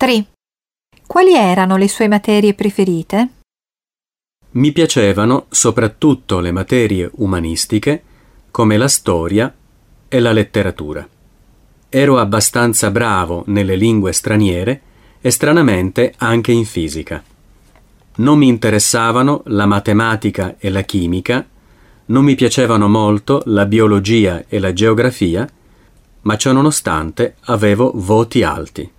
3. Quali erano le sue materie preferite? Mi piacevano soprattutto le materie umanistiche, come la storia e la letteratura. Ero abbastanza bravo nelle lingue straniere e stranamente anche in fisica. Non mi interessavano la matematica e la chimica, non mi piacevano molto la biologia e la geografia, ma ciononostante avevo voti alti.